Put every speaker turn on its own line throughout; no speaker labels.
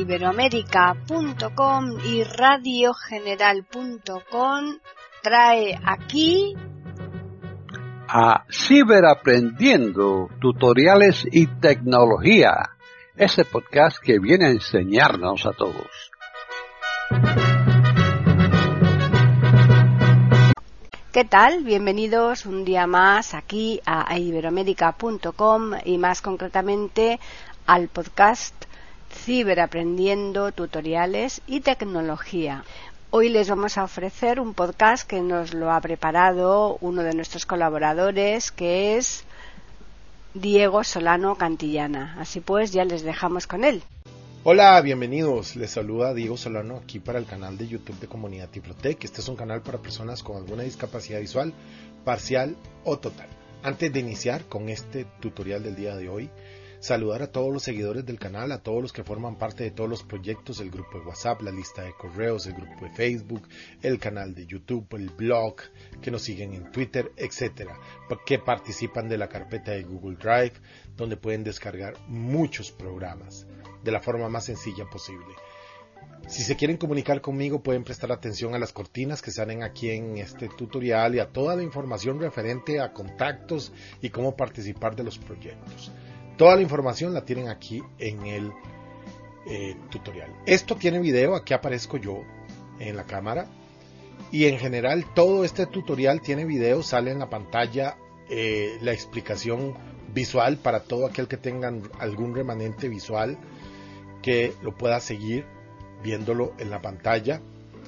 iberoamerica.com y radiogeneral.com trae aquí
a Ciberaprendiendo, tutoriales y tecnología, ese podcast que viene a enseñarnos a todos.
¿Qué tal? Bienvenidos un día más aquí a iberoamerica.com y más concretamente al podcast Ciberaprendiendo, tutoriales y tecnología. Hoy les vamos a ofrecer un podcast que nos lo ha preparado uno de nuestros colaboradores, que es Diego Solano Cantillana. Así pues, ya les dejamos con él.
Hola, bienvenidos. Les saluda Diego Solano aquí para el canal de YouTube de Comunidad Tiflotec. Este es un canal para personas con alguna discapacidad visual, parcial o total. Antes de iniciar con este tutorial del día de hoy, saludar a todos los seguidores del canal, a todos los que forman parte de todos los proyectos, el grupo de WhatsApp, la lista de correos, el grupo de Facebook, el canal de YouTube, el blog, que nos siguen en Twitter, etcétera, que participan de la carpeta de Google Drive, donde pueden descargar muchos programas de la forma más sencilla posible. Si se quieren comunicar conmigo, pueden prestar atención a las cortinas que salen aquí en este tutorial y a toda la información referente a contactos y cómo participar de los proyectos. Toda la información la tienen aquí en el tutorial. Esto tiene video, aquí aparezco yo en la cámara. Y en general todo este tutorial tiene video, sale en la pantalla la explicación visual para todo aquel que tenga algún remanente visual que lo pueda seguir viéndolo en la pantalla.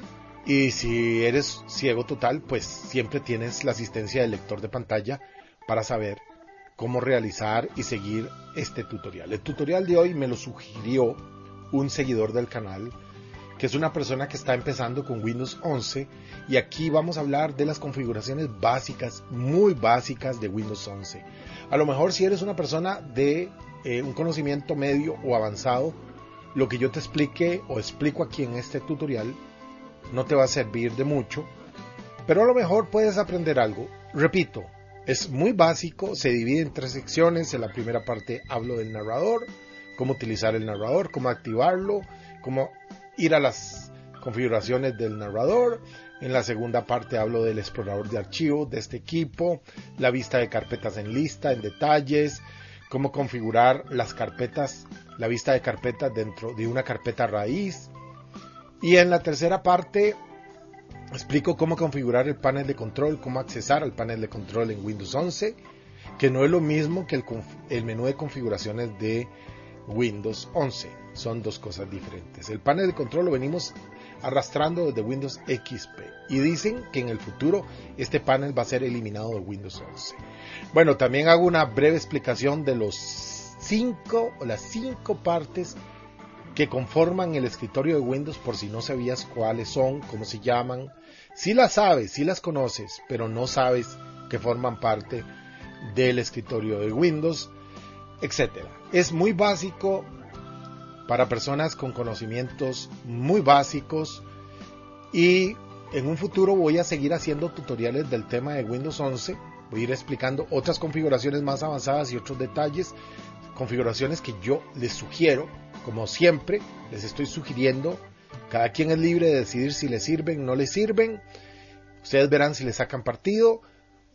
Y si eres ciego total, pues siempre tienes la asistencia del lector de pantalla para saber cómo realizar y seguir este tutorial. El tutorial de hoy me lo sugirió un seguidor del canal, que es una persona que está empezando con Windows 11, y aquí vamos a hablar de las configuraciones básicas, muy básicas de Windows 11. A lo mejor si eres una persona de un conocimiento medio o avanzado, lo que yo te explique o explico aquí en este tutorial no te va a servir de mucho, pero a lo mejor puedes aprender algo. Repito, es muy básico, se divide en 3 secciones. En la primera parte hablo del narrador, cómo utilizar el narrador, cómo activarlo, cómo ir a las configuraciones del narrador. En la segunda parte hablo del explorador de archivos de este equipo, la vista de carpetas en lista, en detalles, cómo configurar las carpetas, la vista de carpetas dentro de una carpeta raíz. Y en la tercera parte explico cómo configurar el panel de control, cómo accesar al panel de control en Windows 11, que no es lo mismo que el menú de configuraciones de Windows 11. Son dos cosas diferentes. El panel de control lo venimos arrastrando desde Windows XP y dicen que en el futuro este panel va a ser eliminado de Windows 11. Bueno, también hago una breve explicación de las 5 partes que conforman el escritorio de Windows, por si no sabías cuáles son, cómo se llaman. Si las sabes, si las conoces, pero no sabes que forman parte del escritorio de Windows, etcétera. Es muy básico para personas con conocimientos muy básicos, y en un futuro voy a seguir haciendo tutoriales del tema de Windows 11. Voy a ir explicando otras configuraciones más avanzadas y otros detalles, configuraciones que yo les sugiero. Como siempre, les estoy sugiriendo, cada quien es libre de decidir si les sirven o no les sirven. Ustedes verán si les sacan partido.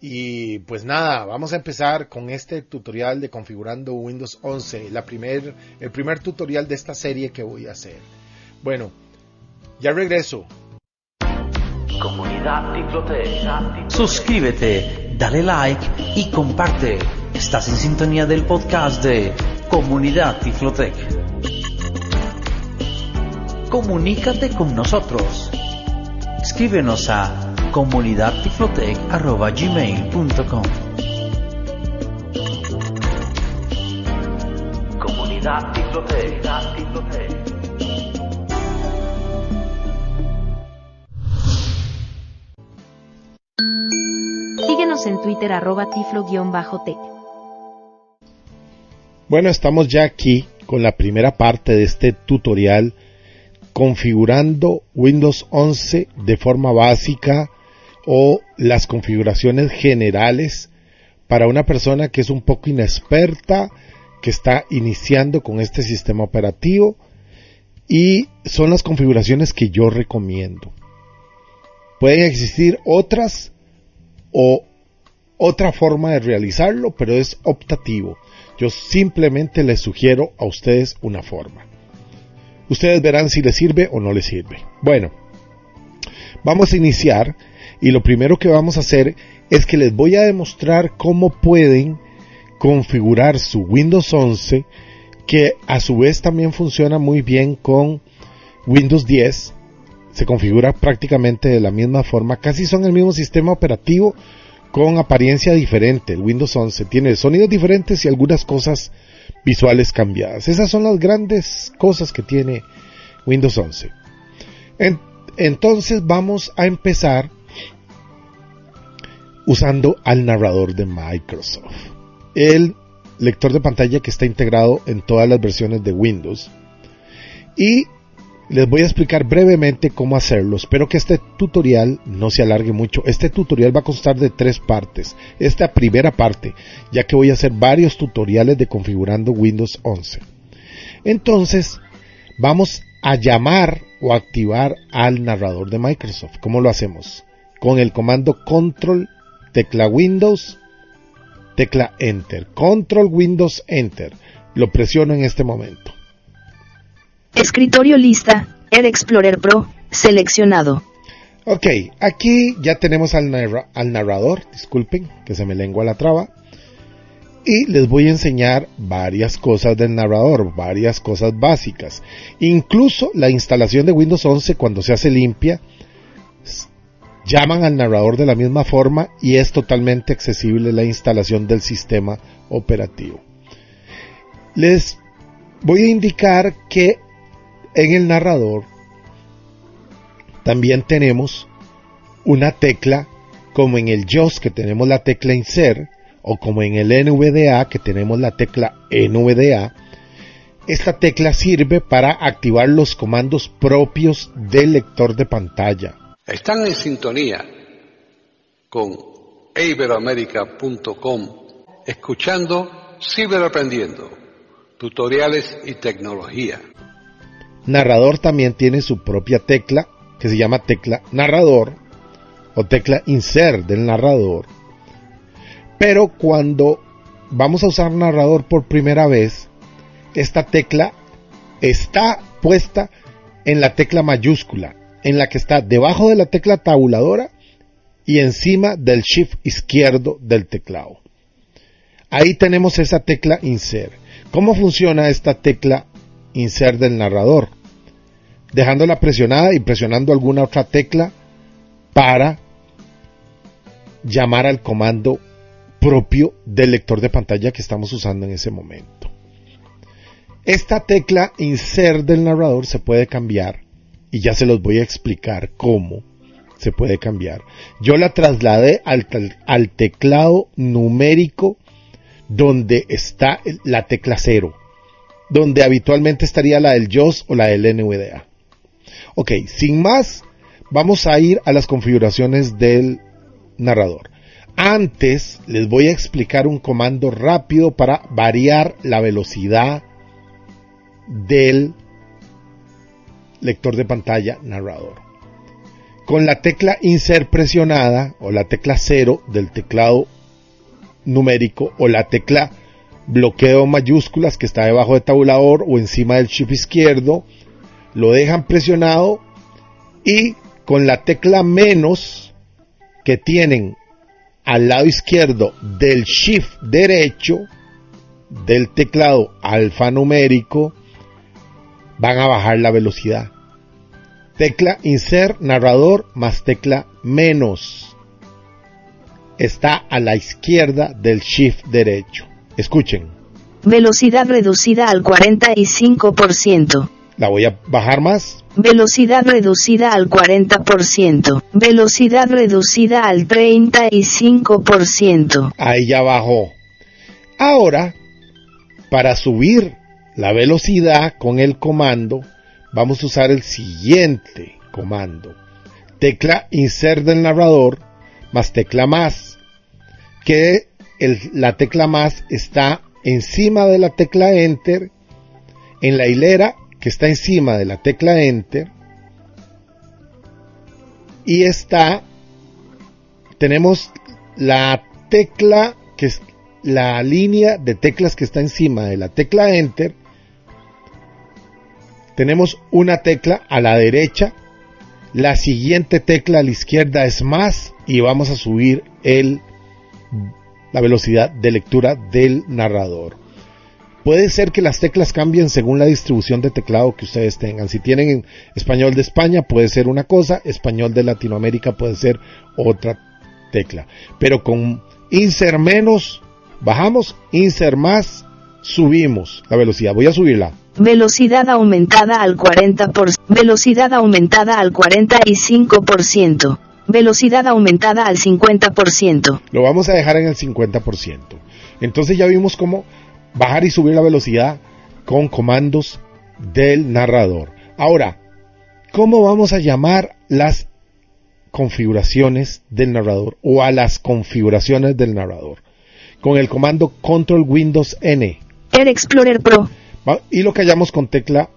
Y pues nada, vamos a empezar con este tutorial de configurando Windows 11, el primer tutorial de esta serie que voy a hacer. Bueno, ya regreso.
Comunidad Tiflotec. Suscríbete, dale like y comparte. Estás en sintonía del podcast de Comunidad Tiflotec. Comunícate con nosotros. Escríbenos a comunidadtiflotec@gmail.com. Comunidad Tiflotec.
Síguenos en Twitter @tiflo_tech.
Bueno, estamos ya aquí con la primera parte de este tutorial, configurando Windows 11 de forma básica, o las configuraciones generales para una persona que es un poco inexperta, que está iniciando con este sistema operativo y son las configuraciones que yo recomiendo. Pueden existir otras o otra forma de realizarlo, pero es optativo. Yo simplemente les sugiero a ustedes una forma. Ustedes verán si les sirve o no les sirve. Bueno, vamos a iniciar y lo primero que vamos a hacer es que les voy a demostrar cómo pueden configurar su Windows 11, que a su vez también funciona muy bien con Windows 10. Se configura prácticamente de la misma forma, casi son el mismo sistema operativo con apariencia diferente. El Windows 11 tiene sonidos diferentes y algunas cosas visuales cambiadas. Esas son las grandes cosas que tiene Windows 11. Entonces vamos a empezar usando al narrador de Microsoft, el lector de pantalla que está integrado en todas las versiones de Windows, y les voy a explicar brevemente cómo hacerlo. Espero que este tutorial no se alargue mucho. Este tutorial va a constar de 3 partes. Esta primera parte, ya que voy a hacer varios tutoriales de configurando Windows 11. Entonces, vamos a llamar o activar al narrador de Microsoft. ¿Cómo lo hacemos? Con el comando Control, tecla Windows, tecla Enter. Control Windows Enter. Lo presiono en este momento.
Escritorio lista, Air Explorer Pro, seleccionado.
Ok, aquí ya tenemos al narrador, disculpen que se me lengua la traba, y les voy a enseñar varias cosas del narrador, varias cosas básicas. Incluso la instalación de Windows 11 cuando se hace limpia, llaman al narrador de la misma forma y es totalmente accesible la instalación del sistema operativo. Les voy a indicar que en el narrador también tenemos una tecla, como en el JAWS que tenemos la tecla Insert, o como en el NVDA que tenemos la tecla NVDA. Esta tecla sirve para activar los comandos propios del lector de pantalla.
Están en sintonía con iberoamerica.com, escuchando Ciberaprendiendo, tutoriales y tecnología.
Narrador también tiene su propia tecla, que se llama tecla narrador, o tecla insert del narrador. Pero cuando vamos a usar narrador por primera vez, esta tecla está puesta en la tecla mayúscula, en la que está debajo de la tecla tabuladora y encima del shift izquierdo del teclado. Ahí tenemos esa tecla insert. ¿Cómo funciona esta tecla insert del narrador? Dejándola presionada y presionando alguna otra tecla para llamar al comando propio del lector de pantalla que estamos usando en ese momento. Esta tecla insert del narrador se puede cambiar y ya se los voy a explicar cómo se puede cambiar. Yo la trasladé al teclado numérico donde está la tecla 0, donde habitualmente estaría la del JAWS o la del NVDA. Ok, sin más, vamos a ir a las configuraciones del narrador. Antes les voy a explicar un comando rápido para variar la velocidad del lector de pantalla narrador. Con la tecla Insert presionada o la tecla 0 del teclado numérico o la tecla bloqueo mayúsculas que está debajo de tabulador o encima del shift izquierdo, lo dejan presionado y con la tecla menos que tienen al lado izquierdo del shift derecho del teclado alfanumérico van a bajar la velocidad. Tecla insert narrador más tecla menos está a la izquierda del shift derecho. Escuchen.
Velocidad reducida al 45%.
La voy a bajar más.
Velocidad reducida al 40%. Velocidad reducida al 35%.
Ahí ya bajó. Ahora, para subir la velocidad con el comando, vamos a usar el siguiente comando. Tecla insert del narrador más tecla más. Que la tecla más está encima de la tecla enter en la hilera que está encima de la tecla Enter y tenemos la tecla que es la línea de teclas que está encima de la tecla Enter. Tenemos una tecla a la derecha, la siguiente tecla a la izquierda es más y vamos a subir la velocidad de lectura del narrador. Puede ser que las teclas cambien según la distribución de teclado que ustedes tengan. Si tienen en español de España puede ser una cosa, español de Latinoamérica puede ser otra tecla. Pero con insert menos bajamos, insert más subimos la velocidad. Voy a subirla.
Velocidad aumentada al 40%. Velocidad aumentada al 45%. Velocidad aumentada al 50%.
Lo vamos a dejar en el 50%. Entonces ya vimos cómo bajar y subir la velocidad con comandos del narrador. Ahora, ¿cómo vamos a llamar las configuraciones del narrador o a las configuraciones del narrador? Con el comando Control Windows N.
Air Explorer Pro.
Y lo callamos con tecla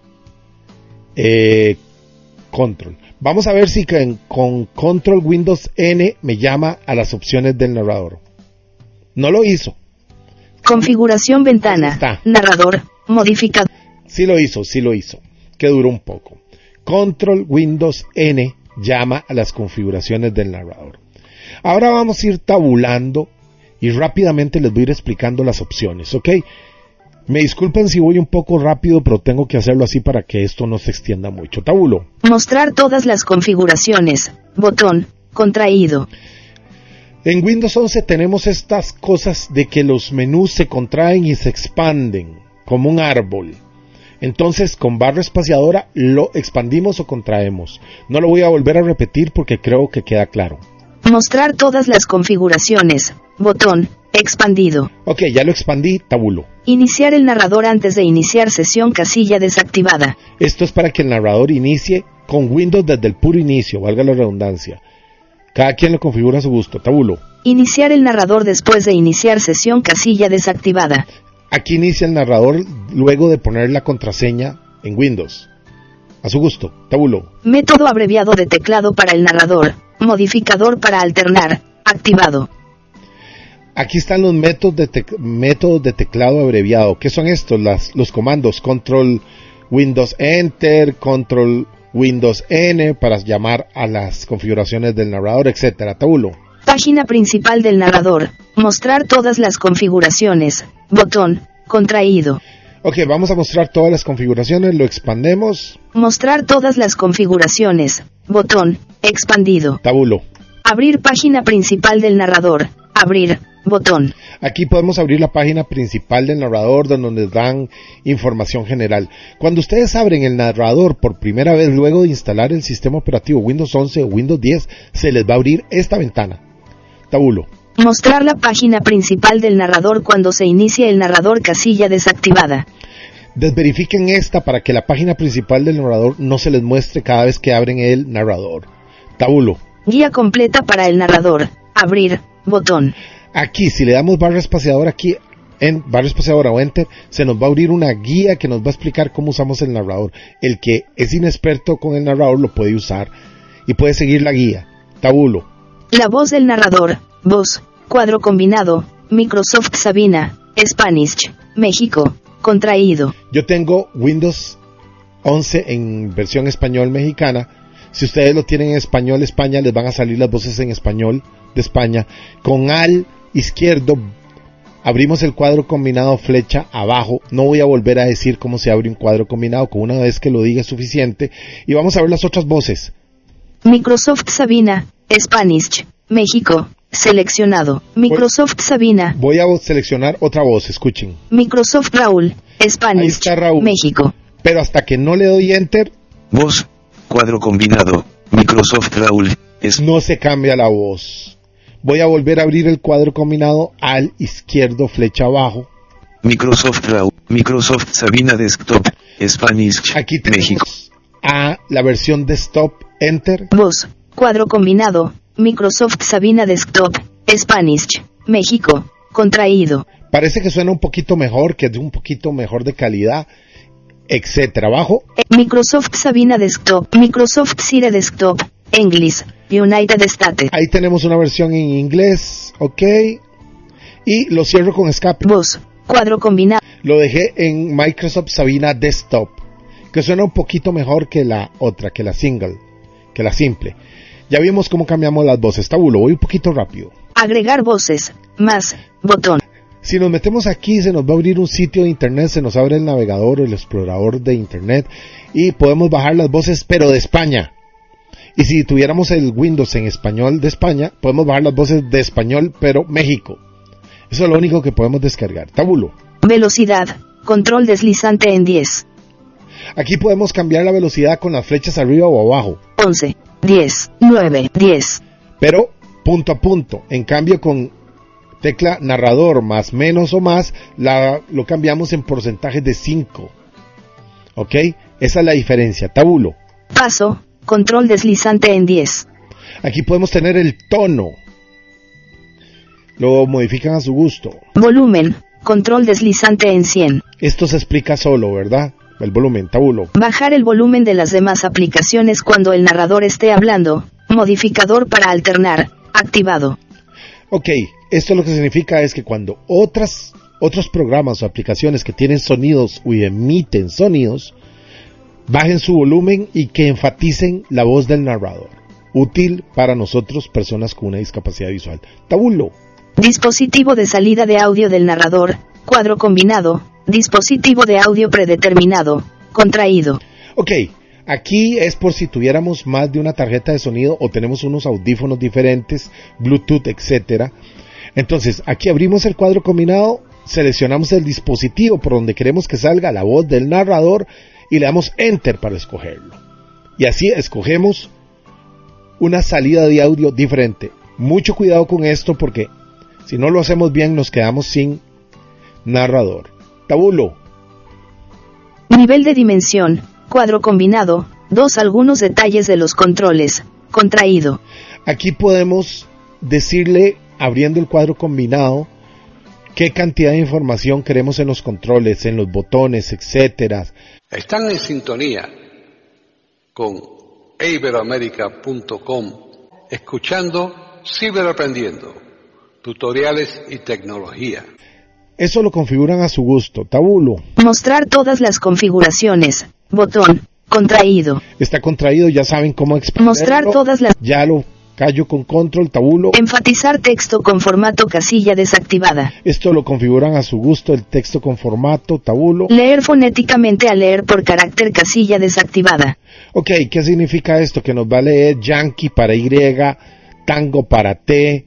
Control. Vamos a ver si con Control Windows N me llama a las opciones del narrador. No lo hizo.
Configuración ventana. Narrador. Modificador.
Sí lo hizo. Que duró un poco. Control Windows N llama a las configuraciones del narrador. Ahora vamos a ir tabulando y rápidamente les voy a ir explicando las opciones, ¿ok? Me disculpen si voy un poco rápido, pero tengo que hacerlo así para que esto no se extienda mucho. Tabulo.
Mostrar todas las configuraciones. Botón. Contraído.
En Windows 11 tenemos estas cosas de que los menús se contraen y se expanden, como un árbol. Entonces, con barra espaciadora lo expandimos o contraemos. No lo voy a volver a repetir porque creo que queda claro.
Mostrar todas las configuraciones. Botón. Expandido.
Ok, ya lo expandí, tabulo.
Iniciar el narrador antes de iniciar sesión, casilla desactivada.
Esto es para que el narrador inicie con Windows desde el puro inicio, valga la redundancia. Cada quien lo configura a su gusto, tabulo.
Iniciar el narrador después de iniciar sesión, casilla desactivada.
Aquí inicia el narrador luego de poner la contraseña en Windows. A su gusto, tabulo.
Método abreviado de teclado para el narrador. Modificador para alternar. Activado.
Aquí están los métodos de teclado abreviado. ¿Qué son estos? Los comandos Control Windows Enter, Control Windows N para llamar a las configuraciones del narrador, etcétera. Tabulo.
Página principal del narrador. Mostrar todas las configuraciones. Botón. Contraído.
Ok, vamos a mostrar todas las configuraciones. Lo expandemos.
Mostrar todas las configuraciones. Botón. Expandido.
Tabulo.
Abrir página principal del narrador. Abrir. Botón.
Aquí podemos abrir la página principal del narrador donde nos dan información general. Cuando ustedes abren el narrador por primera vez luego de instalar el sistema operativo Windows 11 o Windows 10, se les va a abrir esta ventana. Tabulo.
Mostrar la página principal del narrador cuando se inicie el narrador, casilla desactivada.
Desverifiquen esta para que la página principal del narrador no se les muestre cada vez que abren el narrador. Tabulo.
Guía completa para el narrador. Abrir. Botón.
Aquí, si le damos barra espaciadora aquí, en barra espaciadora o enter, se nos va a abrir una guía que nos va a explicar cómo usamos el narrador. El que es inexperto con el narrador lo puede usar y puede seguir la guía. Tabulo.
La voz del narrador. Voz. Cuadro combinado. Microsoft Sabina. Spanish. México. Contraído.
Yo tengo Windows 11 en versión español mexicana. Si ustedes lo tienen en español España, les van a salir las voces en español de España. Con al izquierdo abrimos el cuadro combinado, flecha abajo. No voy a volver a decir cómo se abre un cuadro combinado, con una vez que lo diga es suficiente. Y vamos a ver las otras voces.
Microsoft Sabina. Spanish. México. Seleccionado. Microsoft Sabina.
Voy a seleccionar otra voz, escuchen.
Microsoft Raúl. Spanish.
Ahí está Raúl.
México.
Pero hasta que no le doy enter,
voz, cuadro combinado, Microsoft Raúl.
No se cambia la voz. Voy a volver a abrir el cuadro combinado al izquierdo, flecha abajo.
Microsoft Raúl. Microsoft Sabina Desktop. Spanish.
Aquí tenemos
México.
a la versión desktop, enter.
Voz, cuadro combinado, Microsoft Sabina Desktop, Spanish, México, contraído.
Parece que suena un poquito mejor, que es un poquito mejor de calidad. etcétera. Abajo,
Microsoft Sabina Desktop, Microsoft Sire Desktop, English, United States.
ahí tenemos una versión en inglés, ok. Y lo cierro con escape.
Voz, cuadro combinado.
Lo dejé en Microsoft Sabina Desktop, que suena un poquito mejor que la otra, que la single, que la simple. Ya vimos cómo cambiamos las voces. Tabulo, voy un poquito rápido.
Agregar voces, más, botón.
Si nos metemos aquí, se nos va a abrir un sitio de internet, se nos abre el navegador o el explorador de internet y podemos bajar las voces, pero de España. Y si tuviéramos el Windows en español de España, podemos bajar las voces de español, pero México. Eso es lo único que podemos descargar. Tabulo.
Velocidad, control deslizante en 10,
Aquí podemos cambiar la velocidad con las flechas arriba o abajo,
11, 10, 9, 10.
pero punto a punto. En cambio, con tecla narrador más, menos o más, lo cambiamos en porcentajes de 5. ¿Ok? Esa es la diferencia. Tabulo.
Paso, control deslizante en 10.
Aquí podemos tener el tono. Lo modifican a su gusto.
Volumen, control deslizante en 100.
Esto se explica solo, ¿verdad? El volumen. Tabulo.
Bajar el volumen de las demás aplicaciones cuando el narrador esté hablando. Modificador para alternar, activado.
Ok, esto lo que significa es que cuando otros programas o aplicaciones que tienen sonidos o emiten sonidos, bajen su volumen y que enfaticen la voz del narrador. Útil para nosotros, personas con una discapacidad visual. Tabulo.
Dispositivo de salida de audio del narrador, cuadro combinado, dispositivo de audio predeterminado, contraído.
Ok, aquí es por si tuviéramos más de una tarjeta de sonido o tenemos unos audífonos diferentes, Bluetooth, etcétera. Entonces, aquí abrimos el cuadro combinado, seleccionamos el dispositivo por donde queremos que salga la voz del narrador y le damos Enter para escogerlo. Y así escogemos una salida de audio diferente. Mucho cuidado con esto porque si no lo hacemos bien nos quedamos sin narrador. Tabulo.
Nivel de dimensión, cuadro combinado, 2 algunos detalles de los controles, contraído.
Aquí podemos decirle, abriendo el cuadro combinado, qué cantidad de información queremos en los controles, en los botones, etcétera.
Están en sintonía con iberoamerica.com, escuchando Ciberaprendiendo, tutoriales y tecnología.
Eso lo configuran a su gusto. Tabulo.
Mostrar todas las configuraciones, botón, contraído.
Está contraído, ya saben cómo expandirlo.
Mostrar todas las...
Ya lo callo con control, tabulo.
Enfatizar texto con formato casilla desactivada.
Esto lo configuran a su gusto, el texto con formato, tabulo.
Leer fonéticamente a leer por carácter casilla desactivada.
Ok, ¿qué significa esto? Que nos va a leer Yankee para Y, Tango para T,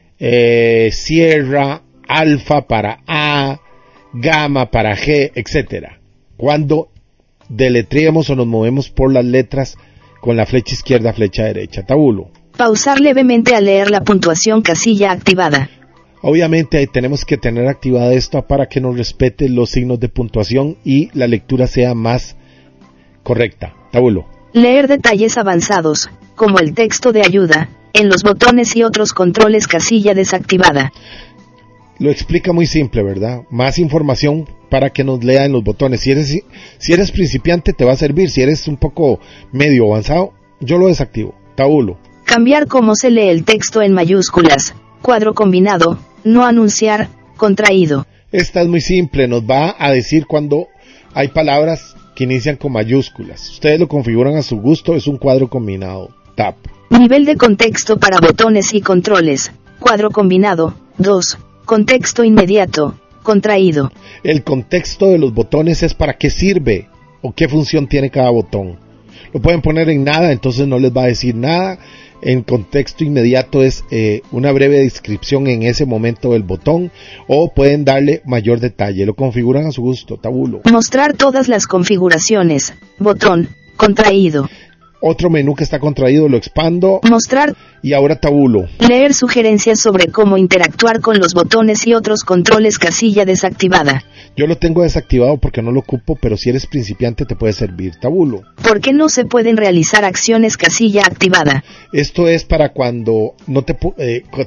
Sierra, Alfa para A, Gamma para G, etcétera. Cuando deletreamos o nos movemos por las letras con la flecha izquierda, flecha derecha, tabulo.
Pausar levemente a leer la puntuación casilla activada.
Obviamente tenemos que tener activada esto para que nos respete los signos de puntuación y la lectura sea más correcta. Tabulo.
Leer detalles avanzados, como el texto de ayuda, en los botones y otros controles casilla desactivada.
Lo explica muy simple, ¿verdad? Más información para que nos lea en los botones. Si eres principiante te va a servir. Si eres un poco medio avanzado, yo lo desactivo. Tabulo.
Cambiar cómo se lee el texto en mayúsculas, cuadro combinado, no anunciar, contraído.
Esta es muy simple, nos va a decir cuando hay palabras que inician con mayúsculas. Ustedes lo configuran a su gusto, es un cuadro combinado. Tab.
Nivel de contexto para botones y controles, cuadro combinado, 2, contexto inmediato, contraído.
El contexto de los botones es para qué sirve o qué función tiene cada botón. Lo pueden poner en nada, entonces no les va a decir nada. En contexto inmediato es una breve descripción en ese momento del botón, o pueden darle mayor detalle. Lo configuran a su gusto. Tabulo.
Mostrar todas las configuraciones, botón, contraído.
Otro menú que está contraído, lo expando.
Mostrar.
Y ahora tabulo.
Leer sugerencias sobre cómo interactuar con los botones y otros controles casilla desactivada.
Yo lo tengo desactivado porque no lo ocupo, pero si eres principiante te puede servir. Tabulo.
¿Por qué no se pueden realizar acciones casilla activada?
Esto es para cuando no te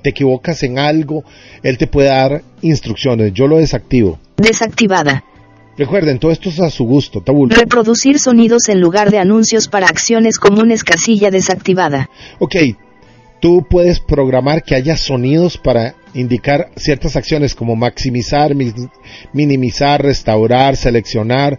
equivocas en algo, él te puede dar instrucciones. Yo lo desactivo.
Desactivada.
Recuerden, todo esto es a su gusto, tabulo.
Reproducir sonidos en lugar de anuncios para acciones comunes, casilla desactivada.
Ok, tú puedes programar que haya sonidos para indicar ciertas acciones como maximizar, minimizar, restaurar, seleccionar.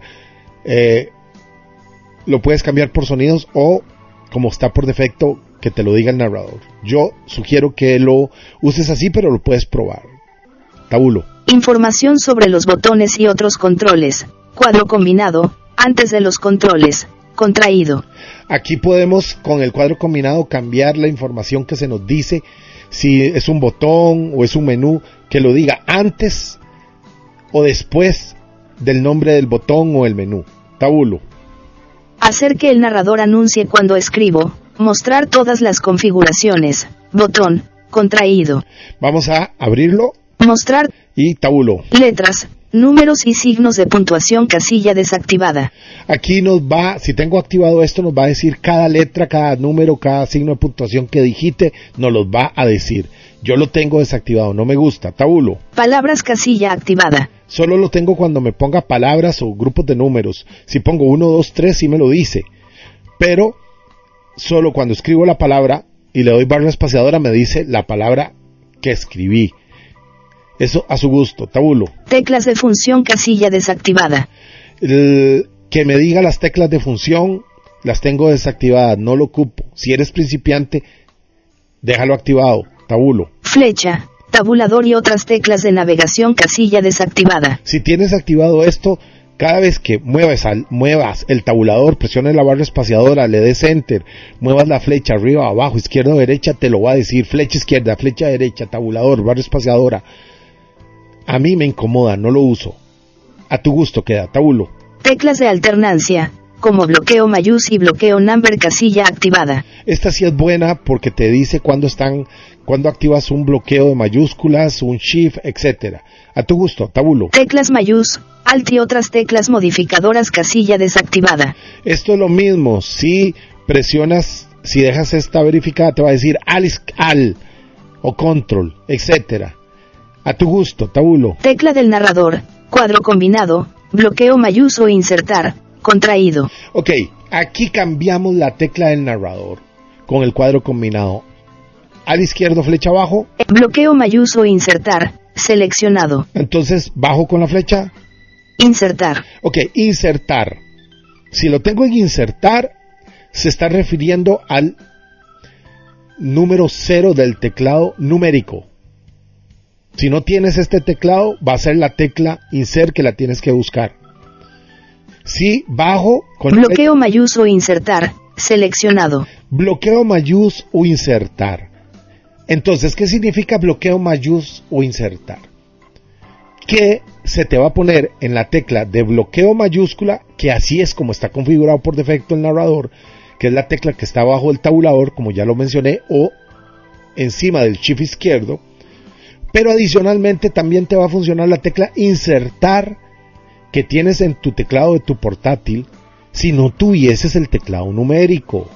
Lo puedes cambiar por sonidos o, como está por defecto, que te lo diga el narrador. Yo sugiero que lo uses así, pero lo puedes probar. Tabulo.
Información sobre los botones y otros controles. Cuadro combinado, antes de los controles, contraído.
Aquí podemos, con el cuadro combinado, cambiar la información que se nos dice, si es un botón o es un menú, que lo diga antes o después del nombre del botón o el menú. Tabulo.
Hacer que el narrador anuncie cuando escribo. Mostrar todas las configuraciones. Botón, contraído.
Vamos a abrirlo.
Mostrar.
Y tabulo.
Letras, números y signos de puntuación, casilla desactivada.
Aquí nos va, si tengo activado esto, nos va a decir cada letra, cada número, cada signo de puntuación que digite, nos los va a decir. Yo lo tengo desactivado, no me gusta. Tabulo.
Palabras, casilla activada.
Solo lo tengo cuando me ponga palabras o grupos de números. Si pongo 1, 2, 3, sí me lo dice. Pero solo cuando escribo la palabra y le doy barra espaciadora me dice la palabra que escribí. Eso a su gusto. Tabulo.
Teclas de función, casilla desactivada.
Que me diga las teclas de función, las tengo desactivadas, no lo ocupo. Si eres principiante, déjalo activado. Tabulo.
Flecha, tabulador y otras teclas de navegación, casilla desactivada.
Si tienes activado esto, cada vez que muevas el tabulador, presiones la barra espaciadora, le des enter, muevas la flecha arriba, abajo, izquierda o derecha, te lo va a decir. Flecha izquierda, flecha derecha, tabulador, barra espaciadora. A mí me incomoda, no lo uso. A tu gusto queda. Tabulo.
Teclas de alternancia, como bloqueo mayús y bloqueo number, casilla activada.
Esta sí es buena porque te dice cuando activas un bloqueo de mayúsculas, un shift, etcétera. A tu gusto. Tabulo.
Teclas mayús, alt y otras teclas modificadoras, casilla desactivada.
Esto es lo mismo. Si presionas, si dejas esta verificada, te va a decir al o control, etcétera. A tu gusto. Tabulo.
Tecla del narrador, cuadro combinado, bloqueo mayús o insertar, contraído.
Ok, aquí cambiamos la tecla del narrador con el cuadro combinado. Al izquierdo, flecha abajo.
Bloqueo mayús o insertar, seleccionado.
Entonces, bajo con la flecha.
Insertar.
Ok, insertar. Si lo tengo en insertar, se está refiriendo al número 0 del teclado numérico. Si no tienes este teclado, va a ser la tecla insert que la tienes que buscar. Si bajo con
bloqueo mayús o insertar, seleccionado.
Bloqueo mayús o insertar. Entonces, ¿qué significa bloqueo mayús o insertar? Que se te va a poner en la tecla de bloqueo mayúscula, que así es como está configurado por defecto el narrador, que es la tecla que está abajo del tabulador, como ya lo mencioné, o encima del shift izquierdo. Pero adicionalmente también te va a funcionar la tecla insertar que tienes en tu teclado de tu portátil si no tuvieses el teclado numérico.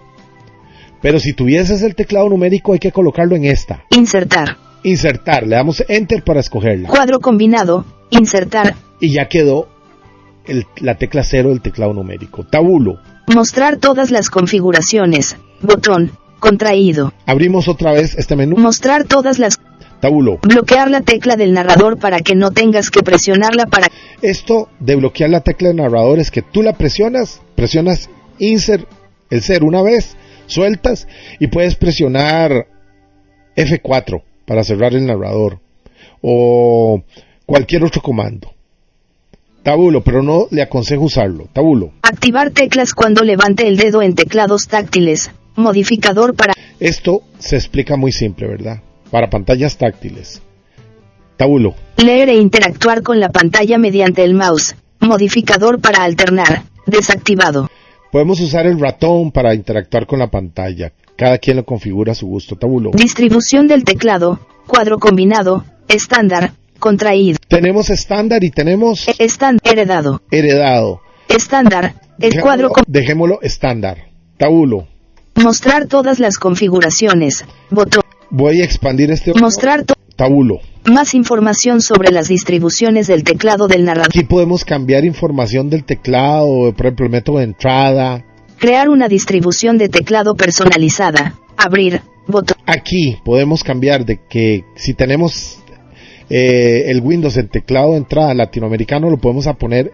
Pero si tuvieses el teclado numérico hay que colocarlo en esta.
Insertar.
Insertar, le damos enter para escogerla.
Cuadro combinado, insertar.
Y ya quedó la tecla 0 del teclado numérico. Tabulo.
Mostrar todas las configuraciones. Botón, contraído.
Abrimos otra vez este menú.
Mostrar todas las...
Tabulo.
Bloquear la tecla del narrador para que no tengas que presionarla para...
Esto de bloquear la tecla del narrador es que tú la presionas insert, el 0 una vez, sueltas y puedes presionar F4 para cerrar el narrador o cualquier otro comando. Tabulo, pero no le aconsejo usarlo. Tabulo.
Activar teclas cuando levante el dedo en teclados táctiles. Modificador para...
Esto se explica muy simple, ¿verdad? Para pantallas táctiles. Tabulo.
Leer e interactuar con la pantalla mediante el mouse. Modificador para alternar. Desactivado.
Podemos usar el ratón para interactuar con la pantalla. Cada quien lo configura a su gusto. Tabulo.
Distribución del teclado. Cuadro combinado. Estándar. Contraído.
Tenemos estándar y tenemos...
Heredado.
Heredado.
Estándar.
Dejémoslo estándar. Tabulo.
Mostrar todas las configuraciones. Botón.
Voy a expandir este...
Mostrar
Tabulo.
Más información sobre las distribuciones del teclado del narrador.
Aquí podemos cambiar información del teclado, por ejemplo, el método de entrada.
Crear una distribución de teclado personalizada. Abrir, botón.
Aquí podemos cambiar de que si tenemos el Windows, el teclado de entrada latinoamericano, lo podemos poner,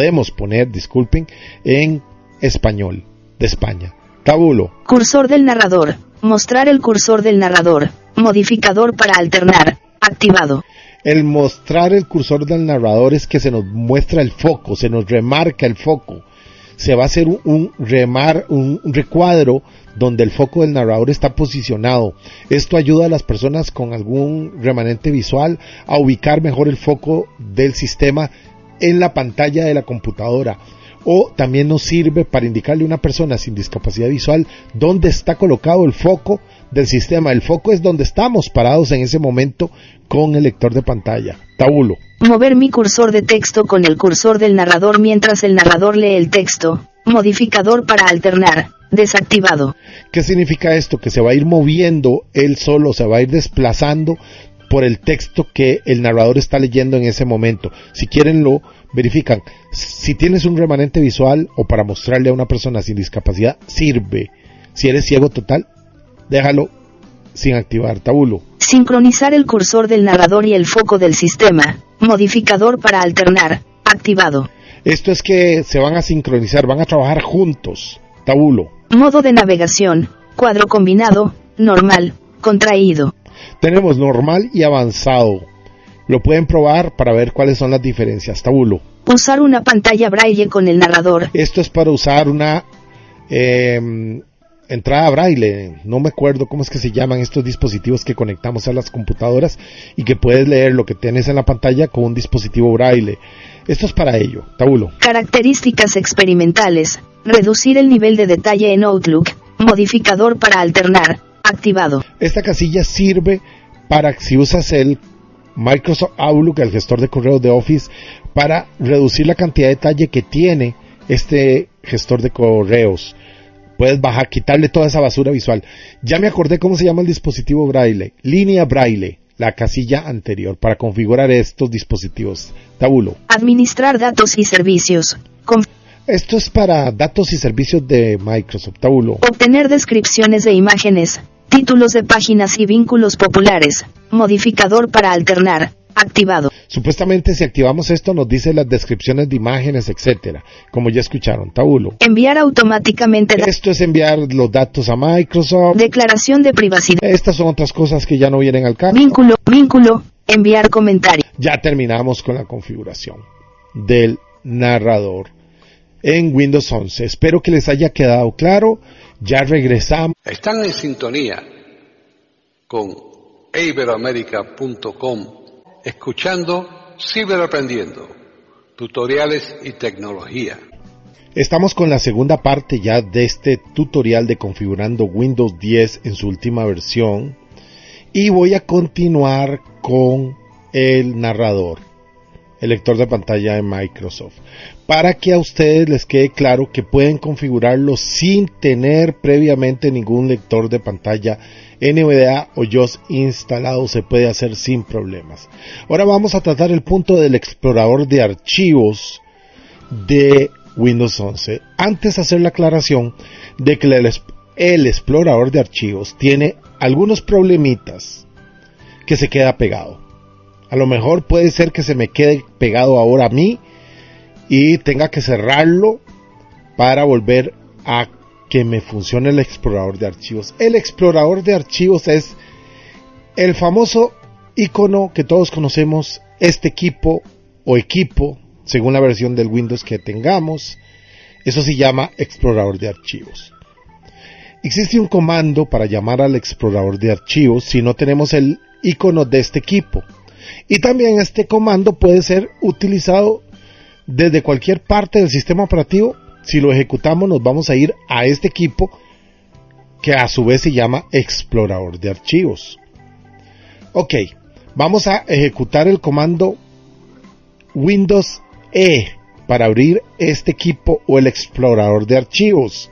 en español, de España. Tabulo.
Cursor del narrador. Mostrar el cursor del narrador. Modificador para alternar. Activado.
El mostrar el cursor del narrador es que se nos muestra el foco, se nos remarca el foco. Se va a hacer un recuadro donde el foco del narrador está posicionado. Esto ayuda a las personas con algún remanente visual a ubicar mejor el foco del sistema en la pantalla de la computadora. O también nos sirve para indicarle a una persona sin discapacidad visual dónde está colocado el foco del sistema. El foco es donde estamos parados en ese momento con el lector de pantalla. Tabulo.
Mover mi cursor de texto con el cursor del narrador mientras el narrador lee el texto. Modificador para alternar. Desactivado.
¿Qué significa esto? Que se va a ir moviendo él solo, se va a ir desplazando por el texto que el narrador está leyendo en ese momento. Si quieren lo verifican. Si tienes un remanente visual o para mostrarle a una persona sin discapacidad, sirve. Si eres ciego total, déjalo sin activar. Tabulo.
Sincronizar el cursor del narrador y el foco del sistema. Modificador para alternar. Activado.
Esto es que se van a sincronizar, van a trabajar juntos. Tabulo.
Modo de navegación. Cuadro combinado. Normal. Contraído.
Tenemos normal y avanzado. Lo pueden probar para ver cuáles son las diferencias. Tabulo.
Usar una pantalla braille con el narrador.
Esto es para usar una entrada braille. No me acuerdo cómo es que se llaman estos dispositivos que conectamos a las computadoras y que puedes leer lo que tienes en la pantalla con un dispositivo braille. Esto es para ello. Tabulo.
Características experimentales. Reducir el nivel de detalle en Outlook. Modificador para alternar. Activado.
Esta casilla sirve para si usas el Microsoft Outlook, el gestor de correos de Office, para reducir la cantidad de detalle que tiene este gestor de correos. Puedes quitarle toda esa basura visual. Ya me acordé cómo se llama el dispositivo braille. Línea braille, la casilla anterior, para configurar estos dispositivos. Tabulo.
Administrar datos y servicios.
Esto es para datos y servicios de Microsoft. Tabulo.
Obtener descripciones de imágenes, títulos de páginas y vínculos populares. Modificador para alternar. Activado.
Supuestamente si activamos esto nos dice las descripciones de imágenes, etcétera, como ya escucharon. Tabulo.
Enviar automáticamente.
Esto es enviar los datos a Microsoft.
Declaración de privacidad.
Estas son otras cosas que ya no vienen al caso.
Vínculo. Enviar comentario.
Ya terminamos con la configuración del narrador en Windows 11. Espero que les haya quedado claro. Ya regresamos.
Están en sintonía con iberoamerica.com, escuchando Ciberaprendiendo, tutoriales y tecnología.
Estamos con la segunda parte ya de este tutorial de configurando Windows 10 en su última versión y voy a continuar con el narrador, el lector de pantalla de Microsoft, para que a ustedes les quede claro que pueden configurarlo sin tener previamente ningún lector de pantalla NVDA o JAWS instalado. Se puede hacer sin problemas. Ahora vamos a tratar el punto del explorador de archivos de Windows 11. Antes hacer la aclaración de que el explorador de archivos tiene algunos problemitas que se queda pegado. A lo mejor puede ser que se me quede pegado ahora a mí y tenga que cerrarlo para volver a que me funcione el explorador de archivos. El explorador de archivos es el famoso icono que todos conocemos, este equipo o equipo, según la versión del Windows que tengamos. Eso se llama explorador de archivos. Existe un comando para llamar al explorador de archivos si no tenemos el icono de este equipo. Y también este comando puede ser utilizado desde cualquier parte del sistema operativo. Si lo ejecutamos nos vamos a ir a este equipo que a su vez se llama explorador de archivos. Ok, vamos a ejecutar el comando Windows E para abrir este equipo o el explorador de archivos.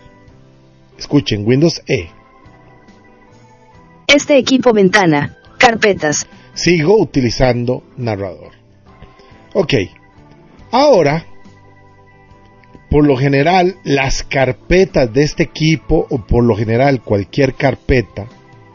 Escuchen, Windows E.
Este equipo, ventana, carpetas.
sigo utilizando narrador. Ok, ahora, por lo general, las carpetas de este equipo, o por lo general cualquier carpeta,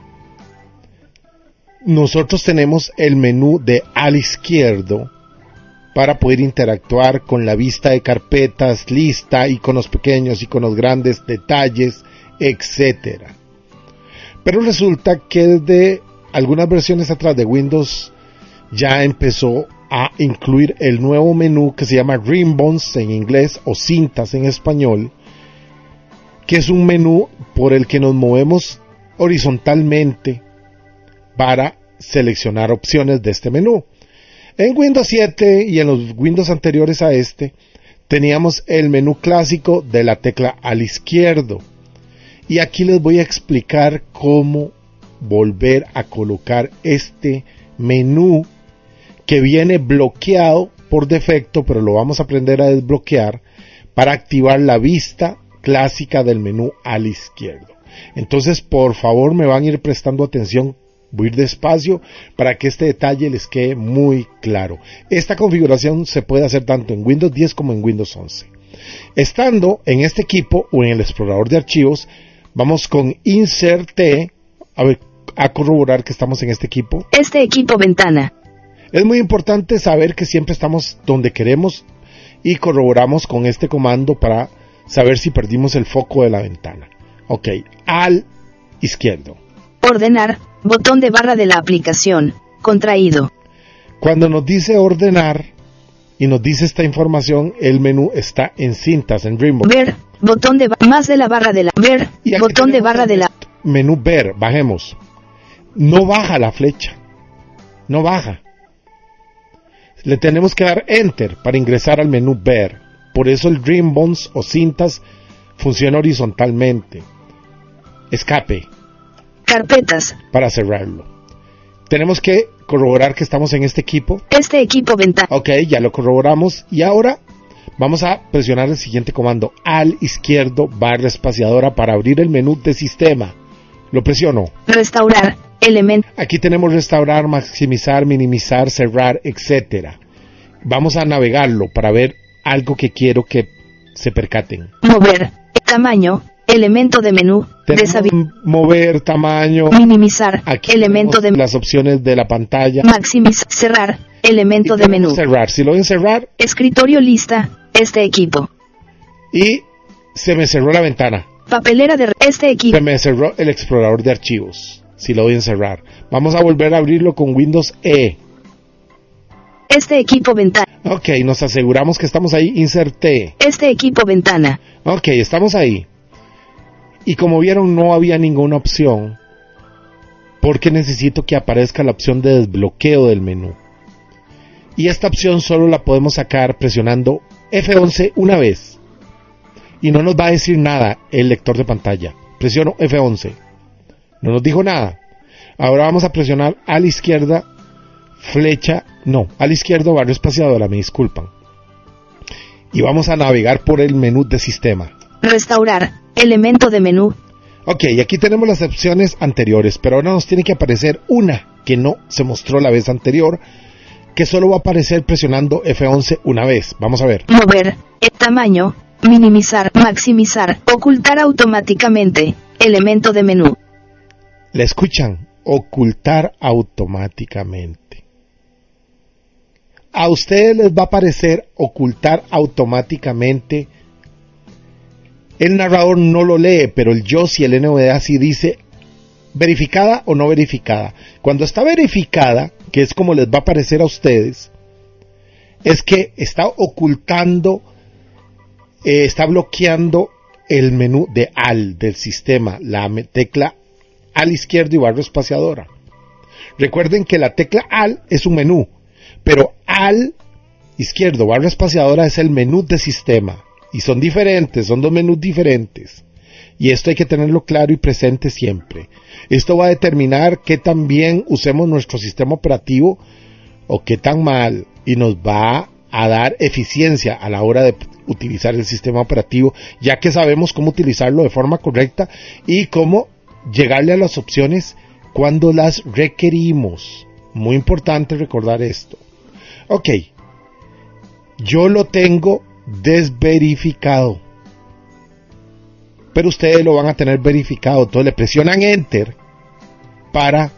nosotros tenemos el menú de al izquierdo para poder interactuar con la vista de carpetas, lista, iconos pequeños, iconos grandes, detalles, etc. Pero resulta que desde algunas versiones atrás de Windows ya empezó a incluir el nuevo menú que se llama Ribbons en inglés o cintas en español, que es un menú por el que nos movemos horizontalmente para seleccionar opciones de este menú. En Windows 7 y en los Windows anteriores a este teníamos el menú clásico de la tecla al izquierdo, y aquí les voy a explicar cómo volver a colocar este menú que viene bloqueado por defecto, pero lo vamos a aprender a desbloquear para activar la vista clásica del menú al izquierdo. Entonces, por favor, me van a ir prestando atención. Voy a ir despacio para que este detalle les quede muy claro. Esta configuración se puede hacer tanto en Windows 10 como en Windows 11. Estando en este equipo o en el explorador de archivos, vamos con Insert T, a corroborar que estamos en este equipo.
Este equipo ventana.
Es muy importante saber que siempre estamos donde queremos y corroboramos con este comando para saber si perdimos el foco de la ventana. Ok, al izquierdo.
Ordenar, botón de barra de la aplicación, contraído.
Cuando nos dice ordenar y nos dice esta información, el menú está en cintas, en Ribbons.
Ver, botón de más de la barra de la ver, botón de barra de la
menú ver, bajemos. No baja la flecha. No baja. Le tenemos que dar enter para ingresar al menú ver. Por eso el Ribbons o cintas funciona horizontalmente. Escape.
Carpetas.
Para cerrarlo. Tenemos que corroborar que estamos en este equipo.
Este equipo ventana.
Ok, ya lo corroboramos. Y ahora vamos a presionar el siguiente comando. Al izquierdo, barra espaciadora para abrir el menú de sistema. Lo presiono.
Restaurar, elemento.
Aquí tenemos restaurar, maximizar, minimizar, cerrar, etc. Vamos a navegarlo para ver algo que quiero que se percaten.
Mover, tamaño. Elemento de menú.
Mover, tamaño.
Minimizar.
Aquí
elemento de
las opciones de la pantalla.
Maximizar. Cerrar. Elemento de menú.
Cerrar. Si lo ven cerrar.
Escritorio lista. Este equipo.
Y se me cerró la ventana.
Papelera de este equipo.
Se me cerró el explorador de archivos. Si lo ven cerrar. Vamos a volver a abrirlo con Windows E.
Este equipo ventana.
Ok, nos aseguramos que estamos ahí. Insert T.
Este equipo ventana.
Ok, estamos ahí. Y como vieron, no había ninguna opción, porque necesito que aparezca la opción de desbloqueo del menú. Y esta opción solo la podemos sacar presionando F11 una vez. Y no nos va a decir nada el lector de pantalla. Presiono F11. No nos dijo nada. Ahora vamos a presionar a la izquierda, al izquierdo barra espaciadora, me disculpan. Y vamos a navegar por el menú de sistema.
Restaurar. Elemento de menú.
Ok, aquí tenemos las opciones anteriores, pero ahora nos tiene que aparecer una que no se mostró la vez anterior, que solo va a aparecer presionando F11 una vez. Vamos a ver.
Mover, tamaño, minimizar, maximizar, ocultar automáticamente, elemento de menú.
¿La escuchan? Ocultar automáticamente. A ustedes les va a aparecer ocultar automáticamente. El narrador no lo lee, pero el JOS y el NVDA sí dice verificada o no verificada. Cuando está verificada, que es como les va a aparecer a ustedes, es que está ocultando, está bloqueando el menú de AL del sistema, la tecla al izquierdo y barra espaciadora. Recuerden que la tecla AL es un menú, pero al izquierdo barra espaciadora es el menú de sistema. Y son diferentes, son dos menús diferentes. Y esto hay que tenerlo claro y presente siempre. Esto va a determinar qué tan bien usemos nuestro sistema operativo o qué tan mal. Y nos va a dar eficiencia a la hora de utilizar el sistema operativo, ya que sabemos cómo utilizarlo de forma correcta y cómo llegarle a las opciones cuando las requerimos. muy importante recordar esto. Ok, yo lo tengo desverificado, pero ustedes lo van a tener verificado. Entonces le presionan Enter para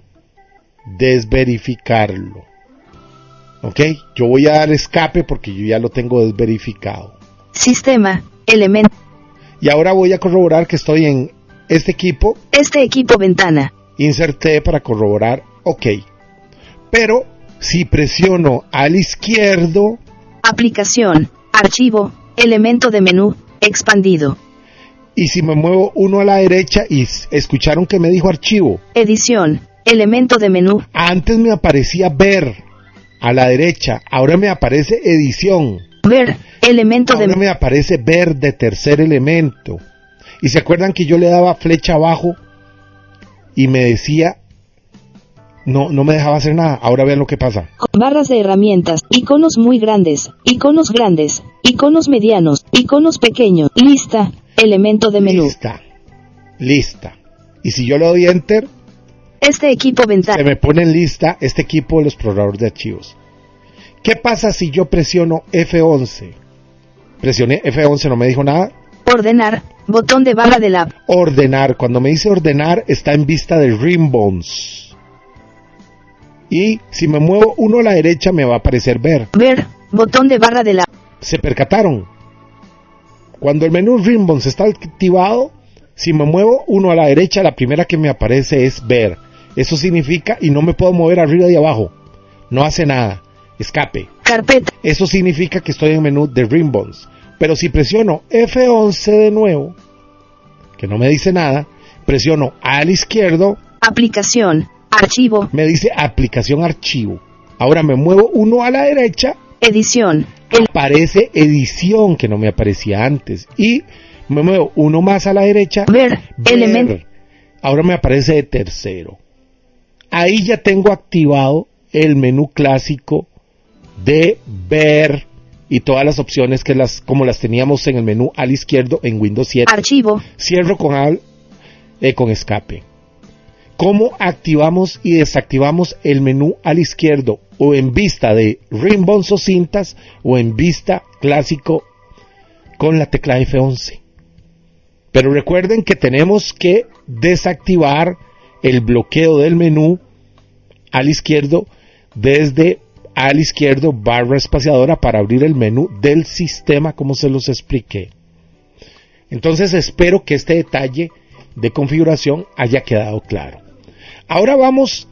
desverificarlo. Ok, yo voy a dar escape porque yo ya lo tengo desverificado.
Sistema, elemento.
Y ahora voy a corroborar que estoy en este equipo.
Este equipo ventana.
Inserté para corroborar, ok. Pero si presiono al izquierdo,
Aplicación, archivo, elemento de menú, expandido.
y si me muevo uno a la derecha, y escucharon que me dijo archivo.
Edición, elemento de menú.
Antes me aparecía ver a la derecha, ahora me aparece edición.
Ver, elemento de
Ahora me aparece ver de tercer elemento. Y se acuerdan que yo le daba flecha abajo y me decía, no me dejaba hacer nada. Ahora vean lo que pasa.
barras de herramientas, iconos muy grandes, iconos medianos, iconos pequeños, lista, elemento de menú.
Lista. Y si yo le doy enter,
Este equipo
se
ventana.
me pone en lista este equipo de los exploradores de archivos. ¿Qué pasa si yo presiono F11? Presioné F11, no me dijo nada.
Ordenar, botón de barra de la.
Ordenar, cuando me dice ordenar, está en vista de Ribbons. Y si me muevo uno a la derecha, me va a aparecer ver.
Ver, botón de barra de la.
¿Se percataron? Cuando el menú Ribbons está activado, si me muevo uno a la derecha, la primera que me aparece es ver. Eso significa, y no me puedo mover arriba y abajo. No hace nada. Escape.
Carpeta,
Eso significa que estoy en el menú de Ribbons. Pero si presiono F11 de nuevo, que no me dice nada, presiono al izquierdo,
aplicación, archivo,
me dice aplicación archivo. Ahora me muevo uno a la derecha,
edición,
aparece edición, que no me aparecía antes. Y me muevo uno más a la derecha,
ver, elemento.
Ahora me aparece de tercero. Ahí ya tengo activado el menú clásico de ver y todas las opciones que como las teníamos en el menú al izquierdo en Windows 7.
Archivo,
Cierro con escape. ¿Cómo activamos y desactivamos el menú al izquierdo? O en vista de ribbons o cintas, o en vista clásico con la tecla F11. Pero recuerden que tenemos que desactivar el bloqueo del menú al izquierdo desde al izquierdo barra espaciadora para abrir el menú del sistema, como se los expliqué. Entonces espero que este detalle de configuración haya quedado claro. Ahora vamos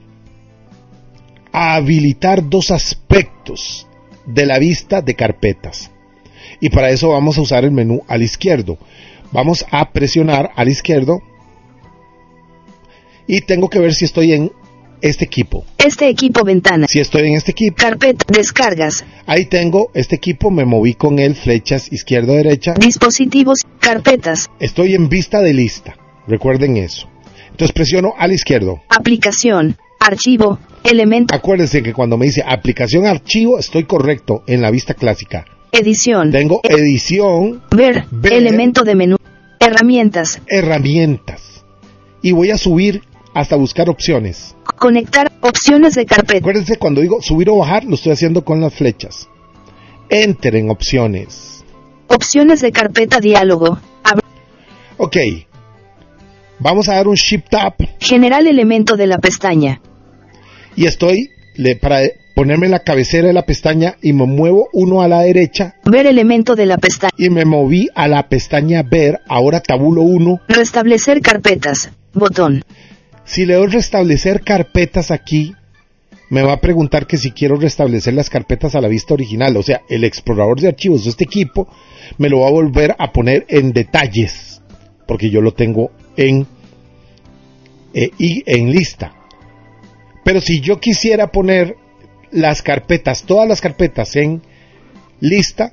a habilitar dos aspectos de la vista de carpetas, y para eso vamos a usar el menú al izquierdo. Vamos a presionar al izquierdo y tengo que ver si estoy en este equipo.
este equipo ventana,
Si estoy en este equipo,
carpeta, descargas,
ahí tengo este equipo, me moví con él, flechas izquierda derecha.
dispositivos, carpetas,
Estoy en vista de lista, recuerden eso. Entonces presiono al izquierdo.
aplicación, archivo, elemento,
Acuérdense que cuando me dice aplicación archivo, estoy correcto en la vista clásica.
edición,
Tengo edición,
ver,
ver.
elemento de menú, herramientas,
herramientas, y voy a subir hasta buscar opciones.
conectar, opciones de carpeta,
Acuérdense, cuando digo subir o bajar, lo estoy haciendo con las flechas. Enter en opciones.
opciones de carpeta, diálogo,
Ok. Vamos a dar un Shift Tab
general, elemento de la pestaña,
y estoy para ponerme en la cabecera de la pestaña y me muevo uno a la derecha
ver, elemento de la pestaña,
y me moví a la pestaña ver. Ahora tabulo 1.
restablecer carpetas, botón,
Si le doy restablecer carpetas aquí, me va a preguntar que si quiero restablecer las carpetas a la vista original. O sea, el explorador de archivos de este equipo me lo va a volver a poner en detalles, porque yo lo tengo en lista. Pero si yo quisiera poner las carpetas, todas las carpetas en lista,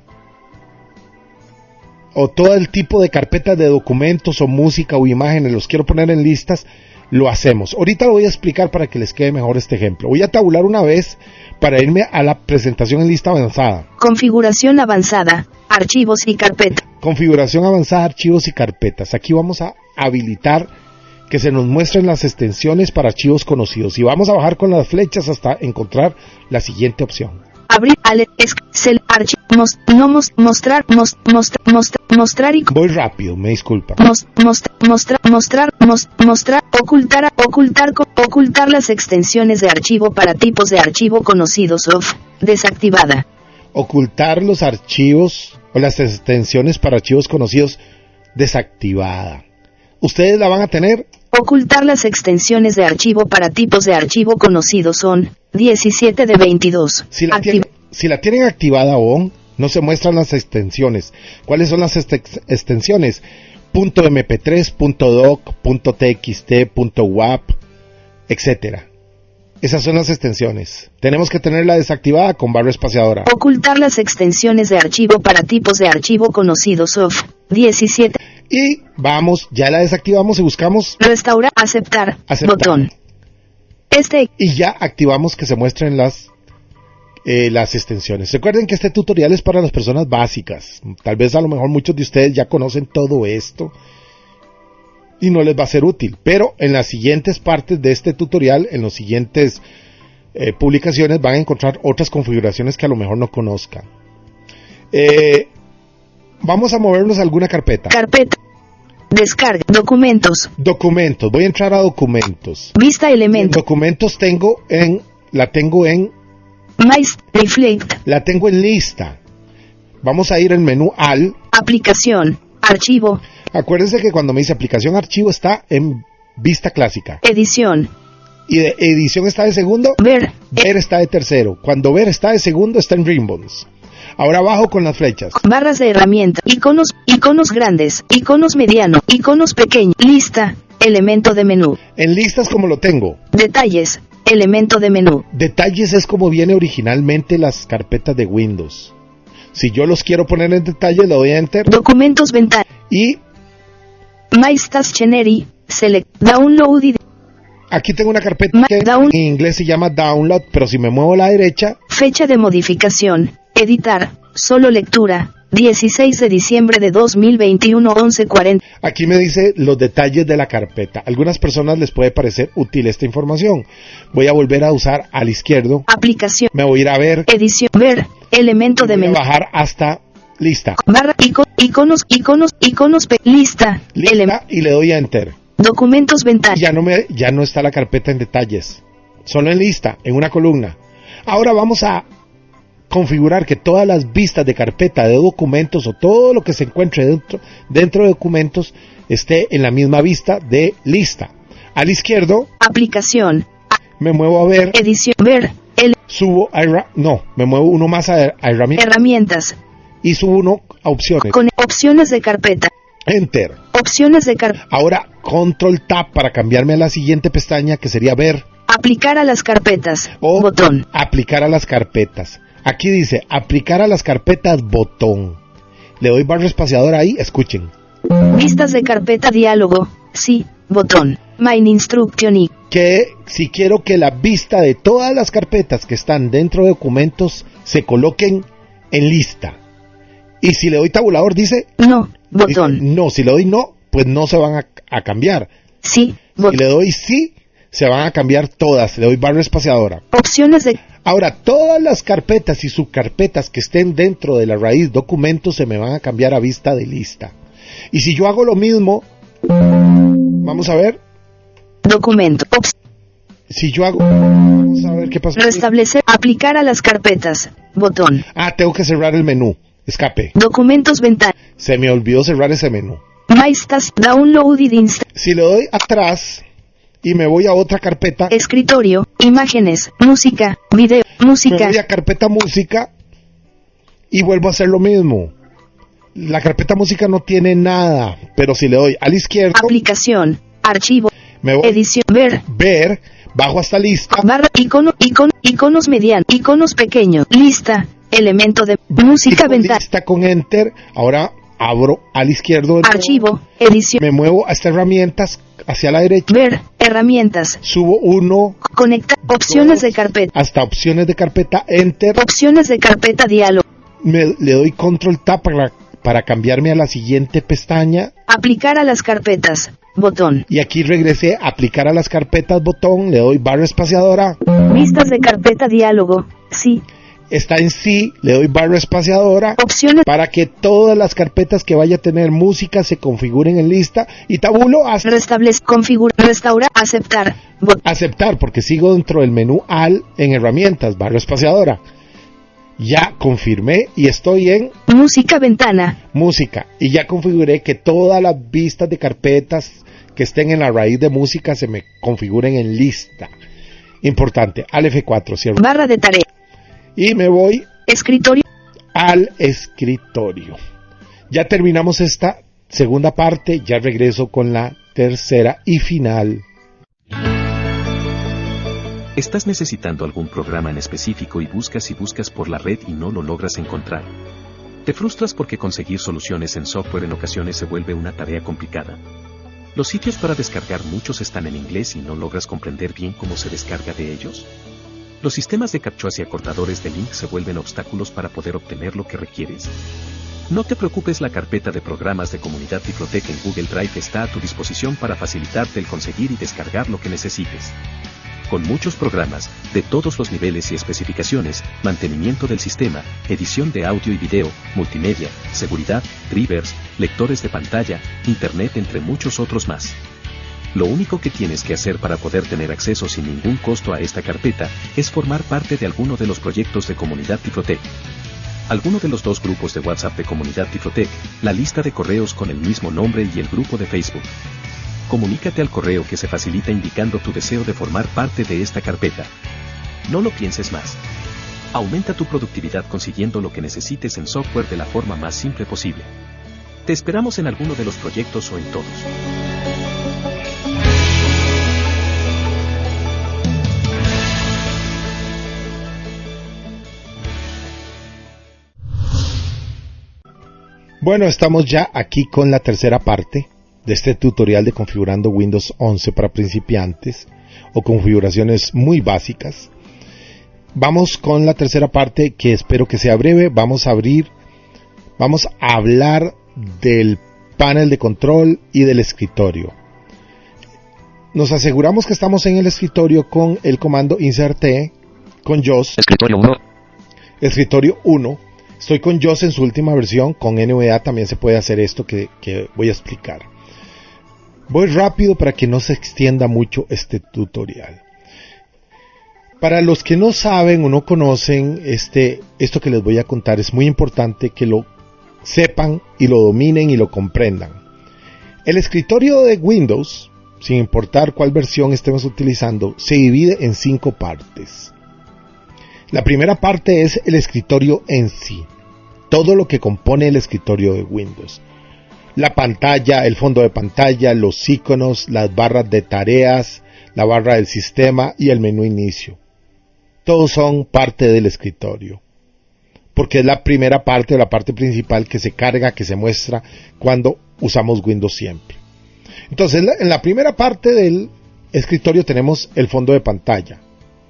o todo el tipo de carpetas de documentos o música o imágenes, los quiero poner en listas, lo hacemos. Ahorita lo voy a explicar para que les quede mejor este ejemplo. Voy a tabular una vez para irme a la presentación en lista avanzada.
configuración avanzada, archivos y carpeta,
Configuración avanzada, archivos y carpetas. Aquí vamos a habilitar que se nos muestren las extensiones para archivos conocidos. Y vamos a bajar con las flechas hasta encontrar la siguiente opción.
Abrir, mostrar y
Voy rápido, me disculpa.
mostrar, ocultar las extensiones de archivo para tipos de archivo conocidos off, desactivada.
Ocultar los archivos o las extensiones para archivos conocidos, desactivada. Ustedes la van a tener.
Ocultar las extensiones de archivo para tipos de archivo conocidos son 17 de 22.
Si la tienen activada on, no se muestran las extensiones. ¿Cuáles son las extensiones? .mp3, .doc, .txt, .wap, etcétera. Esas son las extensiones. Tenemos que tenerla desactivada con barra espaciadora.
Ocultar las extensiones de archivo para tipos de archivo conocidos off. 17.
Y vamos, ya la desactivamos y buscamos
Restaurar, aceptar. Botón.
Y ya activamos que se muestren las extensiones. Recuerden que este tutorial es para las personas básicas. Tal vez a lo mejor muchos de ustedes ya conocen todo esto y no les va a ser útil, pero en las siguientes partes de este tutorial, en los siguientes publicaciones, van a encontrar otras configuraciones que a lo mejor no conozcan. Vamos a movernos a alguna carpeta.
Carpeta. Descarga. Documentos.
Documentos. Voy a entrar a documentos.
Vista elementos.
Documentos la tengo en
Reflect.
La tengo en lista. Vamos a ir al menú al
Aplicación. Archivo.
Acuérdense que cuando me dice aplicación archivo está en vista clásica.
Edición.
Y de edición está de segundo.
Ver.
Ver está de tercero. Cuando ver está de segundo está en Ribbons. Ahora abajo con las flechas.
Barras de herramienta. Iconos grandes. Iconos mediano. Iconos pequeños. Lista. Elemento de menú.
En listas como lo tengo.
Detalles. Elemento de menú.
Detalles es como viene originalmente las carpetas de Windows. Si yo los quiero poner en detalle, le doy a Enter.
Documentos ventana.
Y
Dictionary. Select. Download.
Aquí tengo una carpeta que en inglés se llama Download, pero si me muevo a la derecha.
Fecha de modificación. Editar. Solo lectura. 16 de diciembre de 2021, 11:40.
Aquí me dice los detalles de la carpeta. A algunas personas les puede parecer útil esta información. Voy a volver a usar al izquierdo.
Aplicación.
Me voy a ir a ver.
Edición. Ver. Elemento de menú.
Voy a bajar hasta lista.
Barra. Iconos. Lista.
Lista y le doy a Enter.
Documentos ventana.
Ya no está la carpeta en detalles. Solo en lista, en una columna. Ahora vamos a configurar que todas las vistas de carpeta de documentos o todo lo que se encuentre dentro de documentos esté en la misma vista de lista. Al izquierdo,
aplicación.
Me muevo a ver.
Edición. Ver.
Subo a me muevo uno más a
herramientas.
Y subo uno a opciones.
Con opciones de carpeta.
Enter.
Opciones de carpeta.
Ahora Control Tab para cambiarme a la siguiente pestaña que sería ver.
Aplicar a las carpetas.
O
botón.
Aplicar a las carpetas. Aquí dice, aplicar a las carpetas, botón. Le doy barra espaciadora ahí, escuchen.
Vistas de carpeta, diálogo, sí, botón. Main instruction y...
Que si quiero que la vista de todas las carpetas que están dentro de documentos se coloquen en lista. Y si le doy tabulador, dice...
No, botón.
Dice, no, si le doy no, pues no se van a cambiar.
Sí,
botón. Si le doy sí, se van a cambiar todas. Le doy barra espaciadora.
Opciones de...
Ahora, todas las carpetas y subcarpetas que estén dentro de la raíz documentos se me van a cambiar a vista de lista. Y si yo hago lo mismo, vamos a ver.
Documento.
Si yo hago, vamos a ver qué pasa.
Restablecer, aplicar a las carpetas, botón.
Tengo que cerrar el menú. Escape.
Documentos ventana.
Se me olvidó cerrar ese menú.
Maestas, downloaded instant.
Si le doy atrás y me voy a otra carpeta.
Escritorio, imágenes, música, video, música.
Me voy a carpeta música y vuelvo a hacer lo mismo. La carpeta música no tiene nada, pero si le doy al izquierdo.
Aplicación, archivo,
me voy,
edición,
ver, bajo hasta lista.
Barra, iconos medianos, iconos pequeños, lista, elemento de música ventana.
Lista con Enter, ahora abro al izquierdo.
Archivo, edición.
Me muevo hasta herramientas, hacia la derecha.
Ver, herramientas.
Subo uno.
Conecta, opciones de carpeta.
Hasta opciones de carpeta, Enter.
Opciones de carpeta, diálogo.
Le doy Control Tab para para cambiarme a la siguiente pestaña.
Aplicar a las carpetas, botón.
Y aquí regresé a aplicar a las carpetas, botón, le doy barra espaciadora.
Vistas de carpeta diálogo, sí.
Está en sí, le doy barra espaciadora.
Opciones.
Para que todas las carpetas que vaya a tener música se configuren en lista. Y tabulo hasta
Restaurar, aceptar.
Aceptar, porque sigo dentro del menú AL en herramientas, barra espaciadora. Ya confirmé y estoy en
música, ventana.
Música. Y ya configuré que todas las vistas de carpetas que estén en la raíz de música se me configuren en lista. Importante, al F4, cierro.
Barra de tarea.
Y me voy
escritorio.
Al escritorio. Ya terminamos esta segunda parte, ya regreso con la tercera y final.
¿Estás necesitando algún programa en específico y buscas por la red y no lo logras encontrar? ¿Te frustras porque conseguir soluciones en software en ocasiones se vuelve una tarea complicada? ¿Los sitios para descargar muchos están en inglés y no logras comprender bien cómo se descarga de ellos? ¿Los sistemas de captchas y acortadores de link se vuelven obstáculos para poder obtener lo que requieres? No te preocupes, la carpeta de programas de Comunidad Tiflotec en Google Drive está a tu disposición para facilitarte el conseguir y descargar lo que necesites. Con muchos programas, de todos los niveles y especificaciones, mantenimiento del sistema, edición de audio y video, multimedia, seguridad, drivers, lectores de pantalla, internet, entre muchos otros más. Lo único que tienes que hacer para poder tener acceso sin ningún costo a esta carpeta es formar parte de alguno de los proyectos de Comunidad Tiflotec. Alguno de los 2 grupos de WhatsApp de Comunidad Tiflotec, la lista de correos con el mismo nombre y el grupo de Facebook. Comunícate al correo que se facilita indicando tu deseo de formar parte de esta carpeta. No lo pienses más. Aumenta tu productividad consiguiendo lo que necesites en software de la forma más simple posible. Te esperamos en alguno de los proyectos o en todos.
Bueno, estamos ya aquí con la tercera parte de este tutorial de configurando Windows 11 para principiantes o configuraciones muy básicas. Vamos con la tercera parte, que espero que sea breve. Vamos a hablar del panel de control y del escritorio. Nos aseguramos que estamos en el escritorio con el comando insert T con JOS.
Escritorio 1.
Escritorio 1. Estoy con JOS en su última versión. Con NVDA también se puede hacer esto que voy a explicar. Voy rápido para que no se extienda mucho este tutorial. Para los que no saben o no conocen esto que les voy a contar, es muy importante que lo sepan y lo dominen y lo comprendan. El escritorio de Windows, sin importar cuál versión estemos utilizando, se divide en 5 partes. La primera parte es el escritorio en sí, todo lo que compone el escritorio de Windows. La pantalla, el fondo de pantalla, los iconos, las barras de tareas, la barra del sistema y el menú inicio. Todos son parte del escritorio, porque es la primera parte o la parte principal que se carga, que se muestra cuando usamos Windows siempre. Entonces, en la primera parte del escritorio tenemos el fondo de pantalla.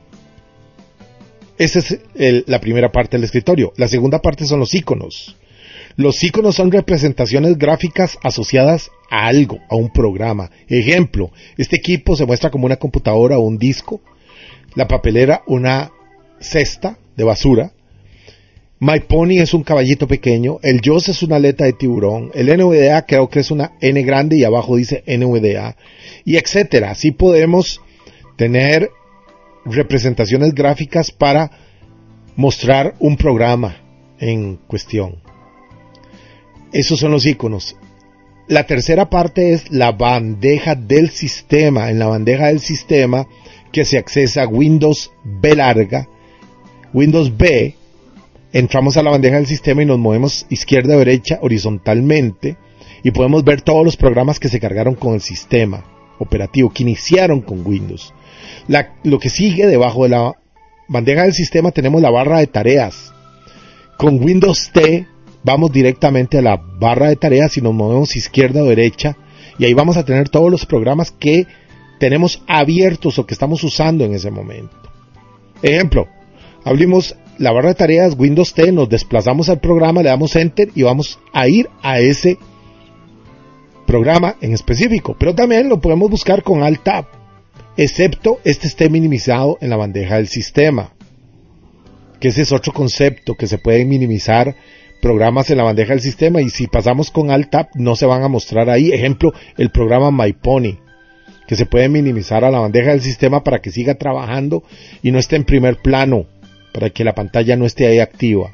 Esa es la primera parte del escritorio. La segunda parte son los iconos. Los iconos son representaciones gráficas asociadas a algo, a un programa. Ejemplo, este equipo se muestra como una computadora o un disco. La papelera, una cesta de basura. My Pony es un caballito pequeño. El JOS es una aleta de tiburón. El NVDA creo que es una N grande y abajo dice NVDA. Y etcétera. Así podemos tener representaciones gráficas para mostrar un programa en cuestión. Esos son los iconos. La tercera parte es la bandeja del sistema. En la bandeja del sistema que se accesa a Windows B larga, Windows B, entramos a la bandeja del sistema y nos movemos izquierda a derecha horizontalmente y podemos ver todos los programas que se cargaron con el sistema operativo, que iniciaron con Windows. Lo que sigue debajo de la bandeja del sistema tenemos la barra de tareas. Con Windows T vamos directamente a la barra de tareas y nos movemos izquierda o derecha y ahí vamos a tener todos los programas que tenemos abiertos o que estamos usando en ese momento. Ejemplo, la barra de tareas, Windows T, nos desplazamos al programa, le damos Enter y vamos a ir a ese programa en específico. Pero también lo podemos buscar con Alt Tab, excepto este esté minimizado en la bandeja del sistema, que ese es otro concepto, que se pueden minimizar programas en la bandeja del sistema, y si pasamos con Alt Tab no se van a mostrar ahí. Ejemplo, el programa MyPony, que se puede minimizar a la bandeja del sistema para que siga trabajando y no esté en primer plano, para que la pantalla no esté ahí activa.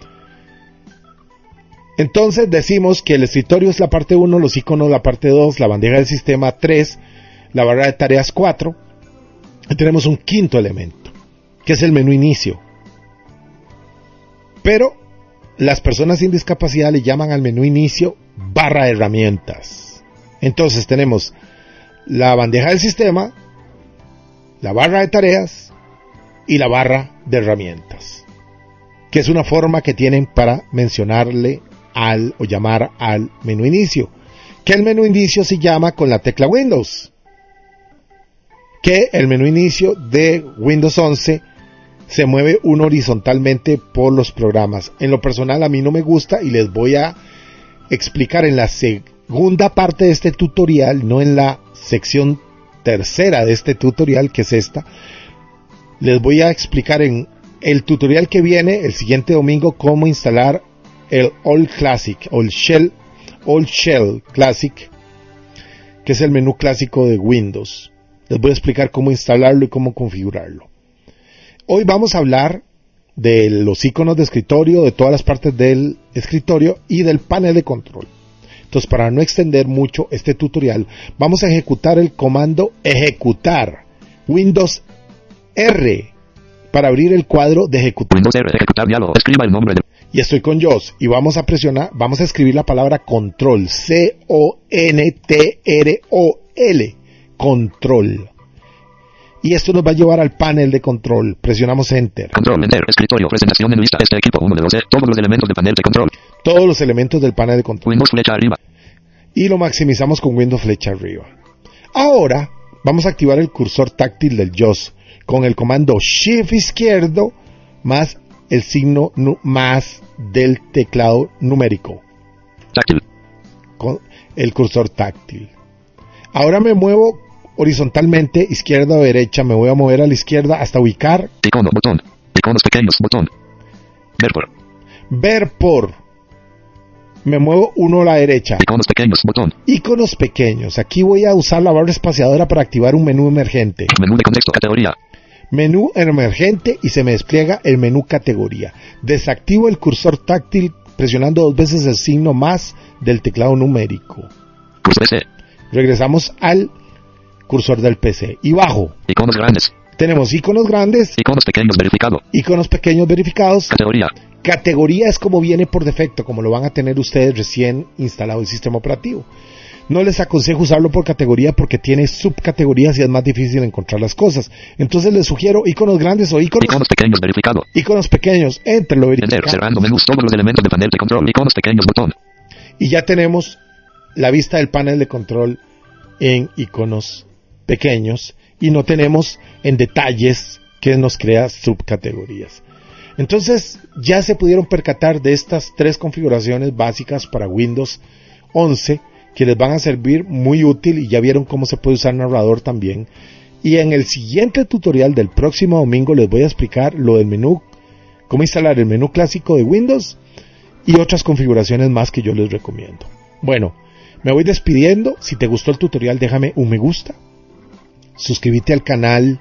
Entonces decimos que el escritorio es la parte 1, los iconos la parte 2, la bandeja del sistema 3, la barra de tareas 4, y tenemos un quinto elemento, que es el menú inicio. Pero las personas sin discapacidad le llaman al menú inicio barra de herramientas. Entonces tenemos la bandeja del sistema, la barra de tareas y la barra de herramientas, que es una forma que tienen para mencionarle o llamar al menú inicio, que el menú inicio se llama con la tecla Windows, que el menú inicio de Windows 11 se mueve uno horizontalmente por los programas. En lo personal a mí no me gusta, y les voy a explicar en la segunda parte de este tutorial, no en la sección tercera de este tutorial, que es esta. Les voy a explicar en el tutorial que viene el siguiente domingo cómo instalar el All Shell Classic, que es el menú clásico de Windows. Les voy a explicar cómo instalarlo y cómo configurarlo. Hoy vamos a hablar de los iconos de escritorio, de todas las partes del escritorio y del panel de control. Entonces, para no extender mucho este tutorial, vamos a ejecutar el comando ejecutar, Windows R, para abrir el cuadro de ejecutar.
Windows R, ejecutar diálogo, escriba el nombre de...
Y estoy con JAWS y vamos a escribir la palabra control, C-O-N-T-R-O-L, control. Y esto nos va a llevar al panel de control. Presionamos Enter.
Control, Enter, escritorio, presentación en lista, este equipo, 1 de 12, todos los elementos del panel de control.
Todos los elementos del panel de control.
Windows flecha arriba.
Y lo maximizamos con Windows flecha arriba. Ahora vamos a activar el cursor táctil del JAWS con el comando Shift izquierdo más el signo más del teclado numérico.
Táctil.
Con el cursor táctil. Ahora me muevo horizontalmente, izquierda o derecha. Me voy a mover a la izquierda hasta ubicar.
Icono, botón. Iconos pequeños, botón. Ver por.
Ver por. Me muevo uno a la derecha.
Iconos pequeños, botón.
Iconos pequeños. Aquí voy a usar la barra espaciadora para activar un menú emergente.
Menú de contexto, categoría.
Menú emergente y se me despliega el menú categoría. Desactivo el cursor táctil presionando 2 veces el signo más del teclado numérico.
Cursor PC.
Regresamos al cursor del PC y bajo.
Iconos grandes.
Tenemos iconos grandes.
Iconos pequeños verificado.
Iconos pequeños verificados.
Categoría.
Categoría es como viene por defecto, como lo van a tener ustedes recién instalado el sistema operativo. No les aconsejo usarlo por categoría porque tiene subcategorías y es más difícil encontrar las cosas. Entonces les sugiero iconos grandes o iconos
pequeños verificado.
Iconos pequeños, Enter, lo verificado.
Enter, cerrando menús, todos los elementos del panel de control. Iconos pequeños, botón.
Y ya tenemos la vista del panel de control en iconos pequeños y no tenemos en detalles que nos crea subcategorías. Entonces ya se pudieron percatar de estas 3 configuraciones básicas para Windows 11 que les van a servir muy útil, y ya vieron cómo se puede usar narrador también. Y en el siguiente tutorial del próximo domingo les voy a explicar lo del menú, cómo instalar el menú clásico de Windows y otras configuraciones más que yo les recomiendo. Bueno, me voy despidiendo. Si te gustó el tutorial, déjame un me gusta, suscríbete al canal,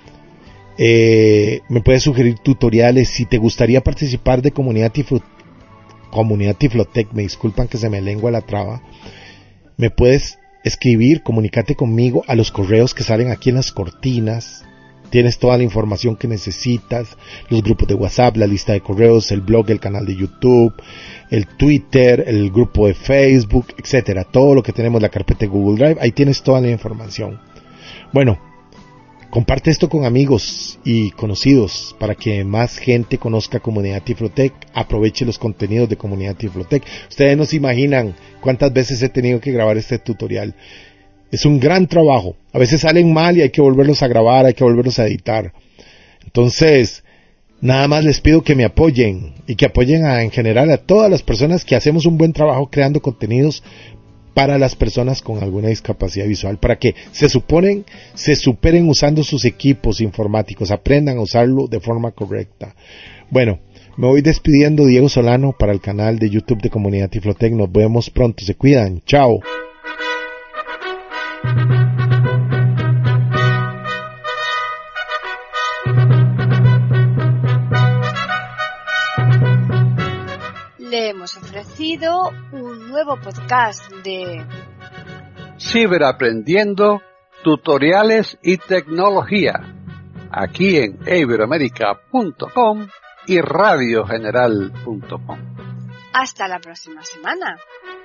me puedes sugerir tutoriales. Si te gustaría participar de Comunidad Tiflotec, me disculpan que se me lengua la traba, me puedes escribir, comunícate conmigo a los correos que salen aquí en las cortinas. Tienes toda la información que necesitas, los grupos de WhatsApp, la lista de correos, el blog, el canal de YouTube, el Twitter, el grupo de Facebook, etcétera. Todo lo que tenemos, la carpeta de Google Drive, ahí tienes toda la información. Bueno, comparte esto con amigos y conocidos para que más gente conozca Comunidad Tiflotec, aproveche los contenidos de Comunidad Tiflotec. Ustedes no se imaginan cuántas veces he tenido que grabar este tutorial. Es un gran trabajo. A veces salen mal y hay que volverlos a grabar, hay que volverlos a editar. Entonces, Nada más les pido que me apoyen y que apoyen en general a todas las personas que hacemos un buen trabajo creando contenidos para las personas con alguna discapacidad visual, para que se superen usando sus equipos informáticos, aprendan a usarlo de forma correcta. Bueno, me voy despidiendo, Diego Solano, para el canal de YouTube de Comunidad Tiflotec. Nos vemos pronto, se cuidan, chao.
Le hemos ofrecido un nuevo podcast de
Ciberaprendiendo, tutoriales y tecnología, aquí en iberoamerica.com y radiogeneral.com.
Hasta la próxima semana.